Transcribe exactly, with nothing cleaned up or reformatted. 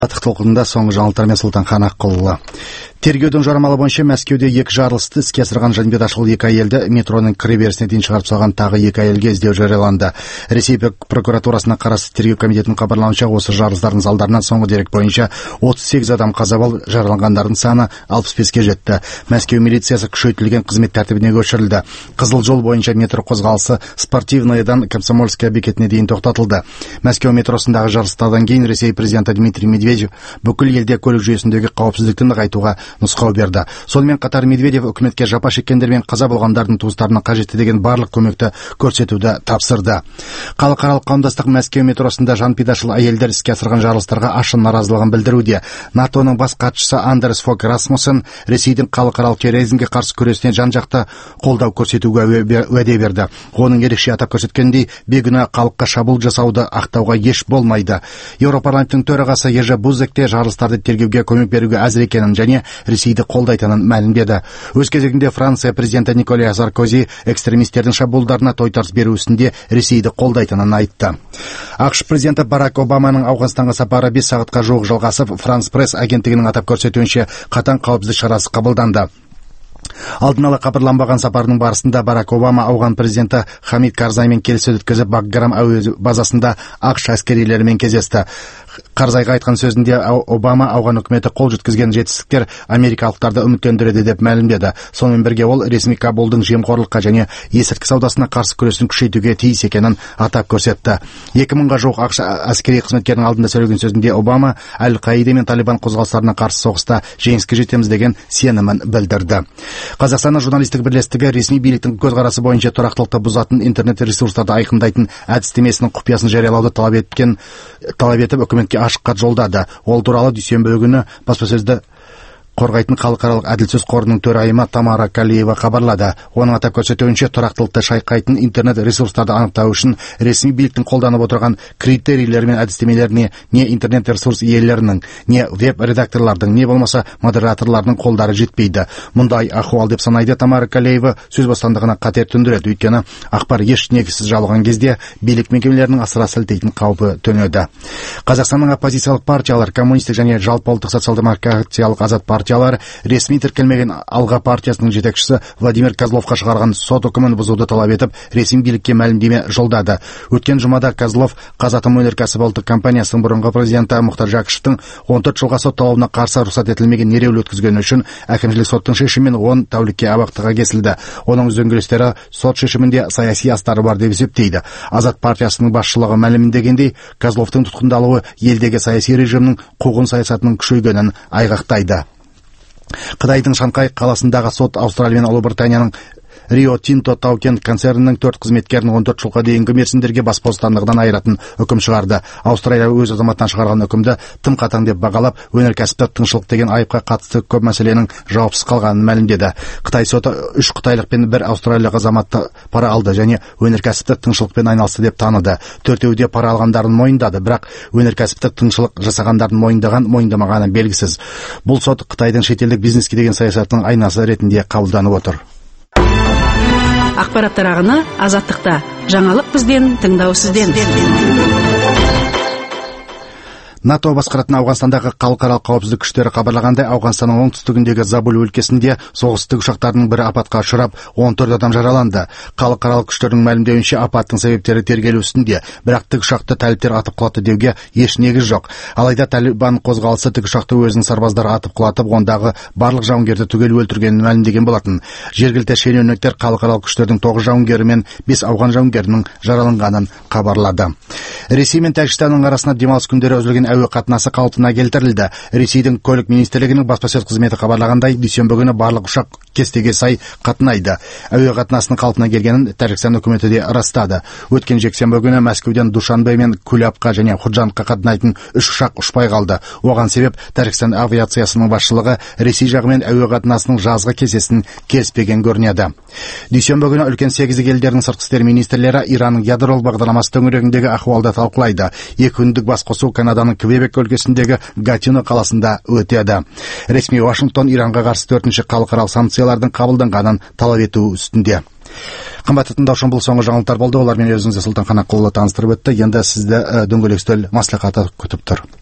Атық толқынында соңғы жаңалықтармен Сұлтанхан Аққұлы. Тергеудің жорамалы бойынша Мәскеуде екі жарылысты іске асырған Жанбет Ашыл екі әйелді метроның кіреберісіне дейін шығарып салған тағы екі әйелге іздеу жарияланды. Ресей прокуратурасына қарасты тергеу комитетінің хабарлауынша, осы жарылыстардың салдарынан соңғы дерек бойынша отыз сегіз адам қаза болып, жараланғандардың саны алпыс беске жетті. Мәскеу милициясы күшейтілген қызмет тәртібіне көшірілді. Қызыл жол бойынша метро қозғалысы Спортивныйдан Комсомольская бекетіне дейін тоқтатылды. Мәскеу метросындағы жарылыстардан кейін Ресей президенті Дмитрий Медведев бүкіл елде көлік жүйесіндегі қауіпсіздікті нығайтуға нұсқау берді. Сонымен қатар Медведев үкіметке жапа шеккендер мен қаза болғандардың туыстарына қажетті деген барлық көмекті көрсетуді тапсырды. Халықаралық қауымдастық Мәскеу метросында жанпидашыл әйелдер іске асырған жарылыстарға ашық наразылығын білдіруде. НАТОның бас хатшысы Андерс Фог Расмуссен Ресейдің халықаралық терроризмге қарсы күресіне жан-жақты қолдау көрсетуге уәде берді. Оның ерекше атап көрсеткендей, бейгүнә халыққа шабуыл жасауды ақтауға еш болмайды. Еуропарламенттің төрағасы Ежи Бузек те жарылыстарды тергеуге көмек беруге әзір екенін және Ресейді қолдайтынын мәлімдеді. Өз кезегінде Франция президенті Николя Саркози экстремистердің шабуылдарына тойтарыс беру үстінде Ресейді қолдайтынын айтты. ақш президенті Барак Обаманың Ауғанстанға сапары бес сағатқа жуық жалғасып, Франс пресс агенттігінің атап көрсетуінше қатаң қауіпсіздік шарасы қабылданды. Алдын ала хабарланбаған сапарының барысында Барак Обама ауған президенті Хамид Карзаймен келіссөз өткізіп, Баграм әуе базасында ақш әскерилерімен кездесті. Карзайға айтқан сөзінде Обама ауған үкіметі қол жеткізген жетістіктер америкалықтарды үміттендіреді деп мәлімдеді. Сонымен бірге ол ресми Кабулдың жемқорлыққа және есірткі саудасына қарсы күресін күшейтуге тиіс екенін атап көрсетті. екі мыңға жуық ақш әскери қызметкерінің алдында сөйлеген сөзінде Обама Әл-Қаида мен Талибан қозғалыстарына қарсы соғыста жеңіске жетеміз деген сенімін білдірді. Қазақстанның журналистік бірлестігі ресми биліктің көзқарасы бойынша тұрақтылықты бұзатын интернет ресурстарды айқындайтын әдістемесінің құпиясын жариялауды талап еткен талап етіп үкіметке ашық хат жолдады. Ол туралы дүйсенбі күні баспасөзді қорғайтын халықаралық әділсөз қорының төрайымы Тамара Калиева хабарлады. Оның атап көрсетуінше, тұрақтылықты шайқайтын интернет ресурстарды анықтау үшін ресми биліктің қолданып отырған критерийлер мен әдістемелеріне не интернет ресурс иелерінің, не веб-редакторлардың, не болмаса модераторлардың қолдары жетпейді. Мұндай ахуал деп санайды Тамара Калиева сөз бостандығына қатер төндіреді. Өйткені ақпар еш негізсіз жалған кезде билік мекемелерінің асыра сілтейтін қаупі төнеді. Қазақстанның оппозициялық партиялар, коммунистік және жалпыұлттық социал-демократиялық азат партиялар ресми тіркелмеген Алға партиясының жетекшісі Владимир Козловқа шығарған сот үкімін бұзуды талап етіп, ресми билікке мәлімдеме жолдады. Өткен жұмада Козлов Қазатомөнеркәсіп ұлттық компаниясының бұрынғы президенті Мұхтар Жақыштың он төрт жылға сотталуына қарсы рұқсат етілмеген ереуіл өткізгені үшін әкімшілік соттың шешімімен он тәулікке абақтыға кесілді. Оның үзеңгілестері сот шешімінде саяси астары бар деп есептейді. Азат партиясының басшылығы мәлімдегендей, Козловтың тұтқындалуы елдегі саяси режимнің қуғын саясатының күшейгенін айғақтайды. Қытайдың Шанхай қаласындағы сот Австралия мен Ұлыбританияның Рио Тинто Таукен концернінің төрт қызметкерін он төрт жылға дейінгі мерзімдерге бас бостандығынан айыратын үкім шығарды. Аустралия өз азаматынан шығарған үкімді тым қатаң деп бағалап, өнеркәсіптік тыңшылық деген айыпқа қатысты көп мәселенің жауапсыз қалғанын мәлімдеді. Қытай соты үш қытайлық пен бір аустралиялық азаматты пара алды және өнеркәсіптік тыңшылықпен айналысты деп таныды. Төртеуі де пара алғандарын мойындады, бірақ өнеркәсіптік тыңшылық жасағандарын мойындаған, мойындамағаны белгісіз. Бұл сот Қытайдың шетелдік бизнеске деген саясатының айнасы ретінде қабылданып отыр. Ақпараттар ағыны Азаттықта. Жаңалық бізден, тыңдау сізден. НАТО басқаратын Ауғанстандағы халықаралық қауіпсіздік күштері хабарлағандай, Ауғанстанның оңтүстігіндегі Забуль өлкесінде соғыс тікұшақтарының бірі апатқа ұшырап, он төрт адам жараланды. Халықаралық күштердің мәлімдеуінше апаттың себептері тергелу үстінде, бірақ тікұшақты тәліптер атып құлатты деуге еш негіз жоқ. Алайда Талибан қозғалысы тікұшақты өзінің сарбаздары атып құлатып, ондағы барлық жауынгерді түгел өлтіргенін мәлімдеген болатын. Жергілікті шенеуніктер халықаралық күштердің тоғыз жауынгері мен бес ауған жауынгерінің жараланғанын хабарлады. Ресей мен Тәжікстанның арасында демалыс күндері үзілген әуе қатынасы қалпына келтірілді. Ресейдің көлік министрлігінің баспасөз қызметі хабарлағандай, дүйсенбі күні барлық ұшақ кестеге сай қатынайды. Әуе қатынасының қалпына келгенін Тәжікстан үкіметі де растады. Өткен жексенбі күні Мәскеуден Душанбе мен Кулябқа және Худжандқа қатынайтын үш ұшақ ұшпай қалды. Оған себеп Тәжікстан авиациясының басшылығы Ресей жағымен әуе қатынасының жазғы кестесін келіспеген көрінеді. Дүйсенбі күні үлкен сегіз елдерінің сыртқы істер министрлері Иранның ядролық бағдарламасы төңірегіндегі ахуалды талқылайды. Екі күндік басқосу Канаданың Квебек өлкесіндегі Гатино қаласында өтеді. Ресми Вашингтон Иранға қарсы төртінші халықаралық санкциялардың қабылданғанын талап ету үстінде. Қымбатты тыңдаушым, бұл соңғы жаңалықтар болды. Олармен өзіңізді Сұлтанхан Аққұлы таныстырып өтті. Енді сізді дөңгелек үстел маслихаты күтіп тұр.